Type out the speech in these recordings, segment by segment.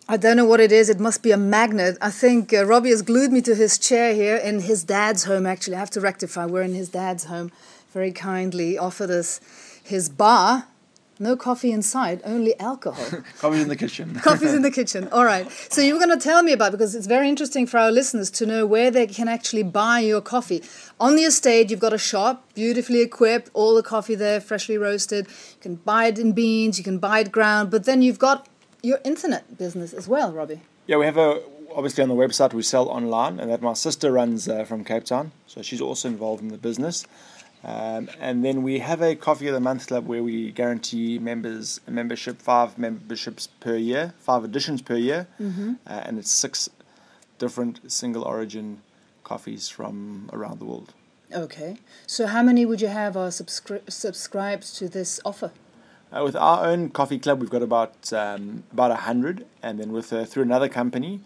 I don't know what it is. It must be a magnet. I think Robbie has glued me to his chair here in his dad's home, actually. I have to rectify. We're in his dad's home. Very kindly offered us his bar. No coffee inside, only alcohol. Coffee's in the kitchen. Coffee's in the kitchen. All right. So you were going to tell me about, because it's very interesting for our listeners to know where they can actually buy your coffee. On the estate, you've got a shop, beautifully equipped, all the coffee there, freshly roasted. You can buy it in beans, you can buy it ground, but then you've got your internet business as well, Robbie. Yeah, we have obviously on the website we sell online, and that my sister runs from Cape Town, so she's also involved in the business. And then we have a Coffee of the Month club where we guarantee members a membership, 5 memberships per year, 5 editions per year, and it's 6 different single origin coffees from around the world. Okay. So how many would you have subscribed to this offer? With our own coffee club, we've got about 100, and then with through another company,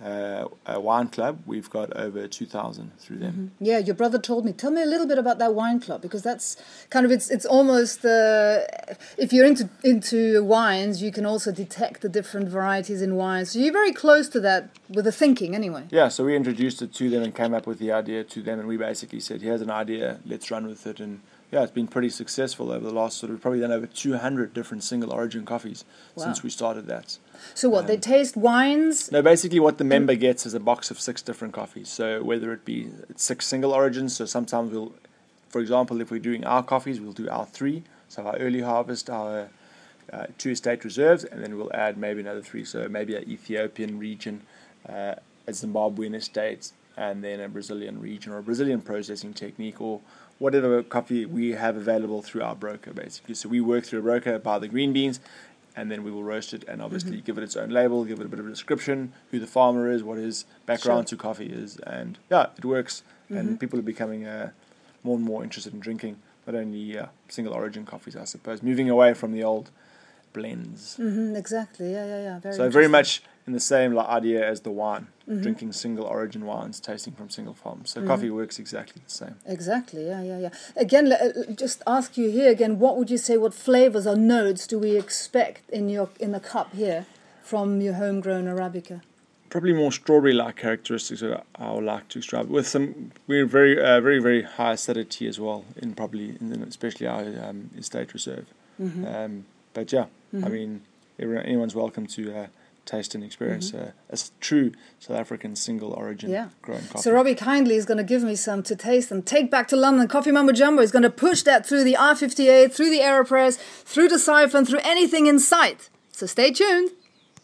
a wine club, we've got over 2,000 through them. Yeah, your brother told me. Tell me a little bit about that wine club, because that's kind of it's almost if you're into wines, you can also detect the different varieties in wines. So you're very close to that with the thinking, anyway. Yeah, so we introduced it to them and came up with the idea to them, and we basically said, "Here's an idea, let's run with it." And yeah, it's been pretty successful over the last we've probably done over 200 different single origin coffees since we started that. So what, they taste wines? No, basically what the member gets is a box of 6 different coffees. So whether it be 6 single origins, so sometimes we'll, for example, if we're doing our coffees, we'll do our 3. So our early harvest, our 2 estate reserves, and then we'll add maybe another 3. So maybe an Ethiopian region, a Zimbabwean estate, and then a Brazilian region or a Brazilian processing technique, or whatever coffee we have available through our broker, basically. So we work through a broker, buy the green beans, and then we will roast it and obviously give it its own label, give it a bit of a description, who the farmer is, what his background to coffee is, and yeah, it works. And people are becoming more and more interested in drinking not only single origin coffees, I suppose, moving away from the old blends. Exactly, yeah. Very much in the same idea as the wine, drinking single origin wines, tasting from single farms. So coffee works exactly the same. Exactly, yeah. Again, just ask you here again, what would you say, what flavors or notes do we expect in the cup here from your homegrown Arabica? Probably more strawberry-like characteristics I would like to describe. With some, we're very, very high acidity as well, especially our estate reserve. But yeah, I mean, anyone's welcome to taste and experience a true South African single origin grown coffee. So Robbie kindly is going to give me some to taste and take back to London. Coffee Mumbo Jumbo is going to push that through the R58, through the AeroPress, through the siphon, through anything in sight. So stay tuned.